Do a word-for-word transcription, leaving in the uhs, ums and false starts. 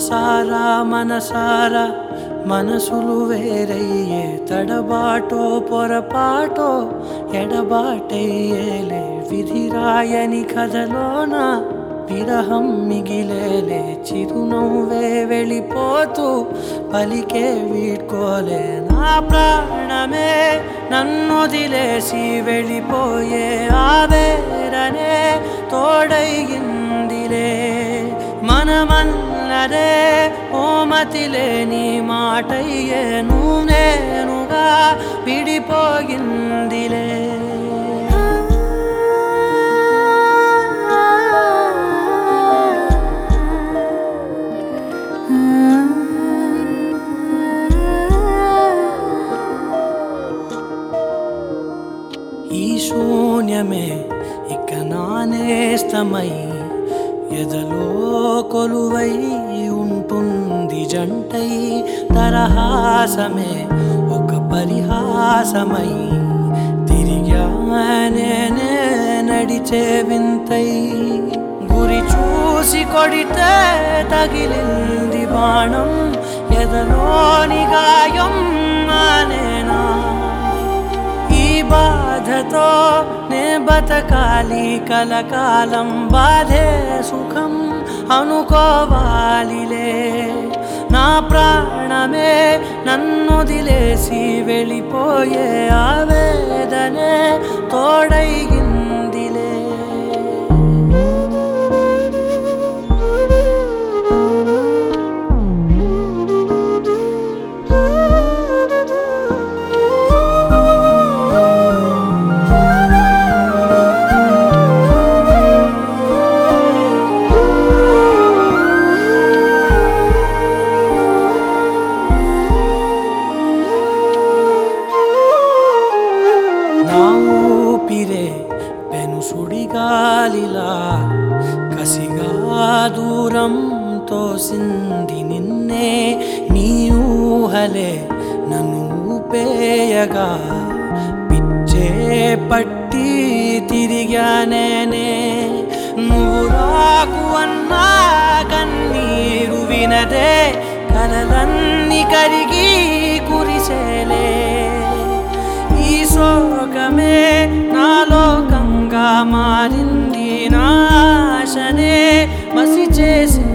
మనసారా మనసారా మనసులు వేరయ్యే తడబాటో పొరపాటో ఎడబాటయ్యేలే విధిరాయని కథలోన విరహం మిగిలేలే చిరునవ్వే వెళ్ళిపోతూ పలికే వీడ్కోలే నా ప్రాణమే నన్నొదిలేసి వెళ్ళిపోయే ఆవేదనే తోడైందిలే మనమన్నదే ఓ మతిలేని మాటయ్యే నువ్వు నేనుగా విడిపోయిందిలే ఈ శూన్యమే ఇక నానేస్తమై ఎదలో కొలువై ఉంటుంది జంటై తరహాసమే ఒక పరిహాసమై తిరిగానే నడిచే వింతై గురి చూసి కొడితే తగిలింది బాణం ఎదలోని గాయం మానేనా ఈ బాధతో నే బతకాలి కలకాలం బాధే సుఖం అనుకోవాలిలే నా ప్రాణమే నన్నొదిలేసి వెళ్ళిపోయే ఆవేదనే తోడైందిలే ఊపిరే పెను సుడిగాలిలా కసిగా దూరం తోసింది నిన్నే నీ ఊహలే నన్ను ఊపేయగా పిచ్చే పట్టి తిరిగానే నువ్వు రాకు అన్నా కన్నీరు వినదే కలలన్నీ కరిగి కురిసేలే ఈ శోకమే నా లోకంగా మారింది నా ఆశనే మసి చేసి